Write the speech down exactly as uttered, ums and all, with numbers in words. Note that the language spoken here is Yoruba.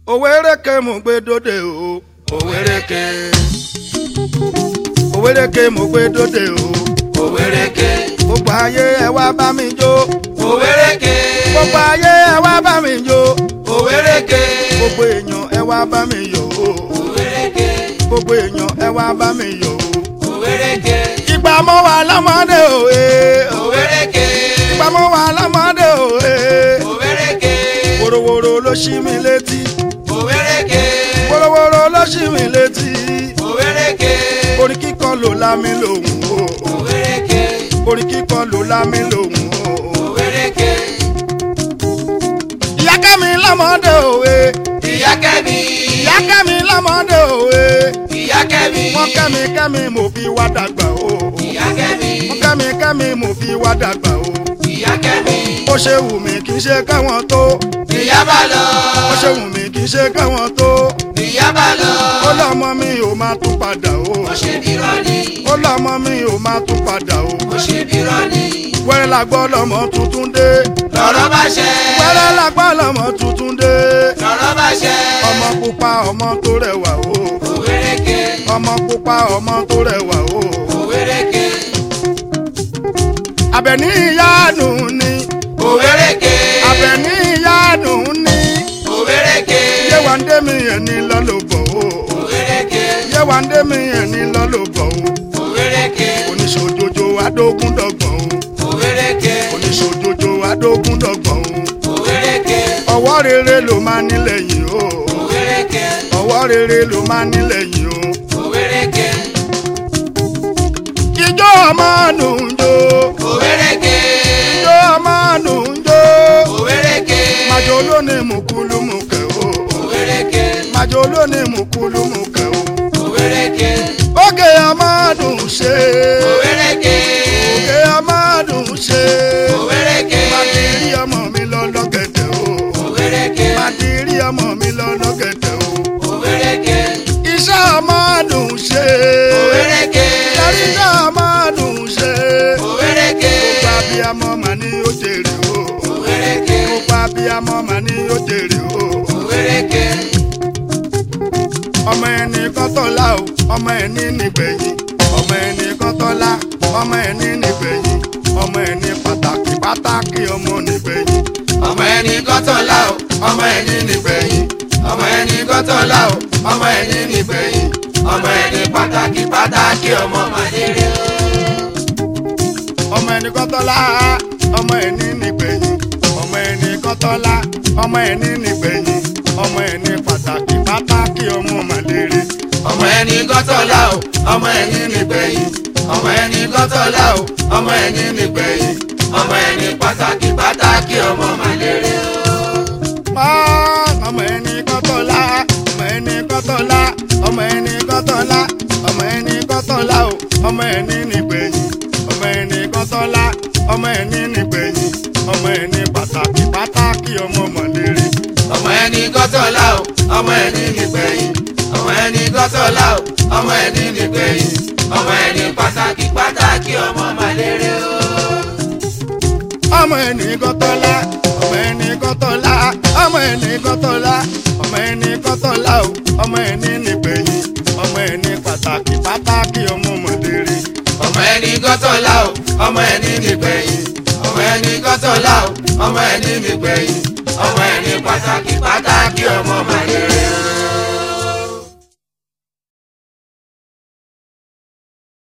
Òwérèké mo gbé dóde o. Òwérèké. Òwérèké mo gbé dóde o. Òwérèké. Gbogbo ayé ẹ wá bá mi jó. Òwérèké. Gbogbo ayé ẹ wá bá mi jó. Òwérèké. Gbogbo èèyàn ẹ wá bá mi yọ̀ o. Òwérèké. Gbogbo èèyàn ẹ wá bá mi yọ̀ o. Òwérèké. Ìgbà mo wà lọ́mọdé o. Òwérèké. Ìgbà mo wà lọ́mọdé o. Òwérèké. Wòròwòrò ló ṣí mi létí. Òwérèké. Wòròwòrò ló ṣí mi létí. Òwérèké. Orin kíkọ ló lá mi lóhùn o. Òwérèké. Orin kíkọ ló lá mi lóhùn o. Òwérèké. Ìyá Kẹ́mi lọ́mọdé òwe. Ìyá Kẹ́mi. Ìyá Kẹ́mi lọ́mọdé òwe. Ìyá Kẹ́mi. Wọ́n kẹ́mi kẹ́mi mo fi wá dàgbà o. Ìyá Kẹ́mi. Wọ́n kẹ́mi kẹ́mi mo fi wá dàgbà o. Ìyá Kẹ́mi. Ó ṣe wù mí kì í ṣe káwọn tó. Ìyá bá lọ. Ó ṣe wù mí kì í ṣe káwọn tó. Ìyá bá lọ. Ó lọ́mọ mi ò máa tún padà o. Ó ṣe bí rọ́ọ̀nì. Ó lọ́mọ mi ò máa tún padà o. Ó ṣe bí rọ́ọ̀nì. Wẹ́rẹ́ la gbọ́ lọ́mọ tuntun dé. Lọ́rọ̀ bá ṣẹ. Wẹ́rẹ́ la gbọ́ lọ́mọ tuntun dé. Lọ́rọ̀ bá ṣẹ. Ọmọ pupa ọmọ tó rẹwà o. Òwérèké. Ọmọ pupa ọmọ tó rẹwà o. Òwérèké. Àbẹ̀ní ìyáàánú ni. Òwérèké. Àbẹ̀ní ìyáàánú ni. Òwérèké. Yéwàndé mi ẹni lọ́lọ́bọ̀ o. Òwérèké. Yéwàndé mi ẹni lọ́lọ́bọ̀ o. Òwérèké. Oníṣòjòjò adógúndọ̀gbọ̀n o. Òwérèké. Oníṣòjòjò adógúndọ̀gbọ̀n o. Òwérèké. Ọwọ́ rere ló máa nílẹ̀ yìí o. Òwérèké. Ọwọ́ rere ló máa nílẹ̀ yìí o. Òwérèké. Ijó ọmọ nù ń jó. Òwérèké. Ijó ọmọ nù ń jó. Òwérèké. Màjò lónìí mùkúlùmùkẹ́ o. Òwérèké. Màjò lónìí mùkúlùmùkẹ́ o. Òwérèké. Oge ọmọ dùn ṣe. Òwérèké. Oge ọmọ dùn ṣe. Òwérèké. Màdìrí ọmọ mi lọ lọ́gẹ̀dẹ̀ o. Òwérèké. Màdìrí ọmọ mi lọ lọ́gẹ̀dẹ̀ o. Òwérèké. Iṣẹ́ ọmọ dùn ṣe. Òwérèké. Iṣẹ́ ọmọ dùn ṣe. Òwérèké. Gbogbo abiyamọ mà ní ó jèrè o. Òwérèké. Gbogbo abiyamọ mà ní ó jèrè o. Òwérèké. Ọmọ ẹni kan tọ́lá o, ọmọ ẹni nígbẹ̀yìn. Ọmọ ẹni kan tọ́lá, ọmọ ẹni nígbẹ̀yìn. Ọmọ ẹni pàtàkì pàtàkì ọmọ nígbẹ̀yìn. Ọmọ ẹni gọ́tọ̀lá o, ọmọ ẹni nígbẹ̀yìn. Ọmọ ẹni gọ́tọ̀lá o, ọmọ ẹni nígbẹ̀yìn. Ọmọ ẹni pàtàkì pàtàkì ọmọ màdìrí o. Ọmọ ẹni kan tọ́lá, ọmọ ẹni nígbẹ̀yìn. Ọmọ ẹni kan tọ́lá, ọmọ ẹni nígbẹ̀yìn. Ọmọ ẹni pàtàkì pàtàkì ọmọ màdìrí. Ọmọ ẹni gọ́tọ̀lá o, ọmọ ẹni nígbẹ̀yìn. Ọmọ ẹni gọ́tọ̀lá o, ọmọ ẹni nígbẹ̀yìn. Ọmọ ẹni pàtàkì pàtàkì ọmọ màdìrí o. Ọmọ ẹni kan tọ́lá, ọmọ ẹni kan tọ́lá, ọmọ ẹni kan tọ́lá, ọmọ ẹni kan tọ́lá o, ọmọ ẹni nígbẹ̀yìn. Ọmọ ẹni kan tọ́lá, ọmọ ẹni nígbẹ̀yìn. Ọmọ ẹni pàtàkì pàtàkì ọmọ mọ̀lẹ́rẹ́. Ọmọ ẹni gọ́tọ̀lá o, ọmọ ẹni nígbẹ̀yìn. Ọmọ ẹni gọ́tọ̀lá o, ọmọ ẹni nígbẹ̀yìn. Ọmọ ẹni pàtàkì pàtàkì ọmọ màdìrí o. Ọmọ ẹni kan tọ́lá, ọmọ ẹni kan tọ́lá, ọmọ ẹni kan tọ́lá, ọmọ ẹni kan tọ́lá o, ọmọ ẹni nígbẹ̀yìn. Ọmọ ẹni pàtàkì pàtàkì ọmọ mọ̀lẹ́rẹ́. Ọmọ ẹni gọ́tọ̀lá o, ọmọ ẹni nígbẹ̀yìn. Ọmọ ẹni gọ́tọ̀lá o, ọmọ ẹni nígbẹ̀yìn. Ọmọ ẹni pàtàkì pàtàkì ọmọ màdìrí o.